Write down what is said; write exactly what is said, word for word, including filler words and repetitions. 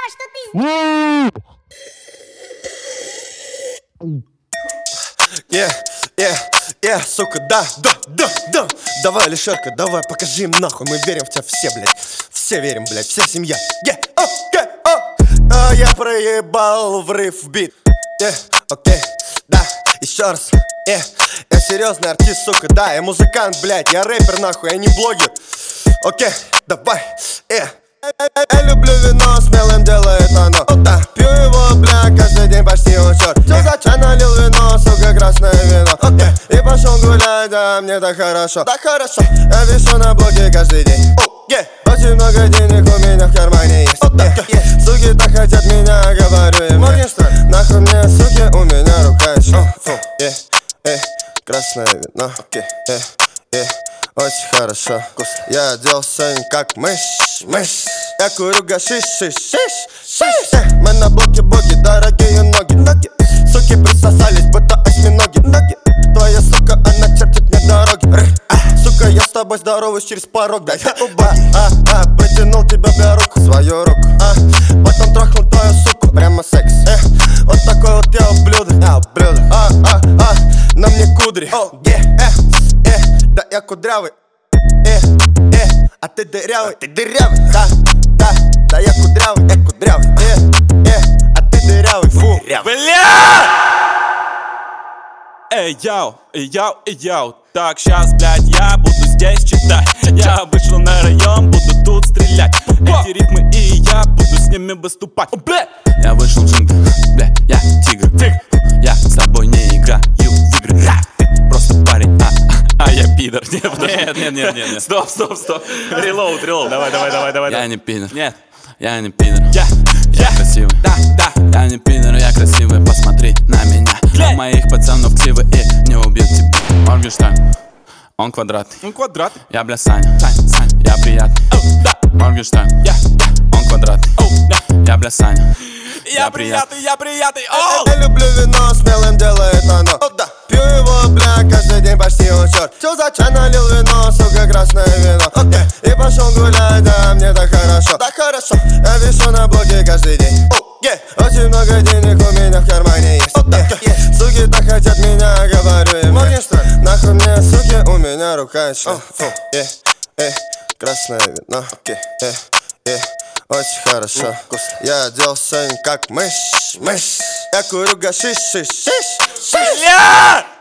что ты... Yeah, yeah, yeah, сука, да, да, да, да. Давай, Лишерка, давай, покажи им нахуй. Мы верим в тебя все, блядь. Все верим, блядь, вся семья. Yeah, okay, oh. А я проебал врыв в бит. Yeah, окей, okay, да, еще раз. Yeah, я серьезный артист, сука, да. Я музыкант, блядь, я рэпер, нахуй, я не блогер. Окей, okay, давай, yeah. Я люблю вино, смелым делает оно. Да, пью его, бля, каждый день почти он черт. Все за чай налил вино, сука, красное вино. Okay. И пошел гулять, да, мне так хорошо. Так хорошо, я вешу на блоке каждый день. Oh, yeah. Очень много денег у меня в кармане есть. Oh, yeah. Yeah. Суки так хотят меня, говорю им. Нахуй мне, суки, у меня рука еще. Oh, oh. Yeah. Yeah. Красное вино. Okay. Yeah. Yeah. Очень хорошо, вкусно. Я оделся как мышь, мышь. Я курю гашиш, шиш, шиш, шиш. э, Мы на блоке боги, дорогие ноги, ноги. Суки присосались, будто осьминоги, ноги. Твоя сука, она чертит мне дороги. Р, а, сука, я с тобой здороваюсь через порог, блядь. А, а, а, протянул тебе, бля, руку, свою руку. А, потом трахнул твою суку, прямо секс. э, Вот такой вот я ублюдок, я ублюдок. А, а, а, на мне кудри. О, yeah, э, э, да я кудрявый. Э, э, а ты дырявый, а ты дырявый. Да, да, да я кудрявый, я кудрявый. Э, э, а ты дырявый, фу. Бля! Эй, яу, эй, яу, эй, яу. Так, щас, блядь, я буду здесь читать. Я вышел на район, буду тут стрелять. Эти ритмы и я буду с ними выступать. Бля! Я вышел в джунгли, бля, я тигр. Я с тобой не играю в игры. Ты просто парень, а, а я пидор. Нет, нет, нет, нет, нет. Стоп, стоп, стоп. Релоуд, релоуд. Давай, давай, давай, давай. Я не пидор. Нет. Я не пидор. Я, я красивый. Да, да. Я не пидор, я красивый. Посмотри на меня. У моих пацанов ксивы и не убил тебя. Моргенштерн, он квадратный. Он квадратный. Я, бля, Саня. Саня, Саня. Я приятный. Oh, да. Моргенштерн, я, он квадратный. Oh, да. Я, бля, Саня. Я приятный, я приятный. Oh. Я люблю вино, смелым делает оно. Oh, да. Пью его, бля, каждый день почти он черт. Все за чай налил вино, сука, красное вино. Okay. И пошел гулять, да, мне так хорошо. Так хорошо, я вешу на блоке каждый день. Oh, yeah. Очень много денег у меня в кармане есть. Oh, yeah. Yeah. Суки так хотят меня, говорю им. Моргенштерн, нахуй мне, суки, у меня рука еще. Oh, oh. Yeah. Yeah. Красное вино. Okay. Yeah. Yeah. Очень хорошо, вкусно. Я оделся как мышь, мышь. Я курю гашиш, шиш, шиш, шиш. Бля!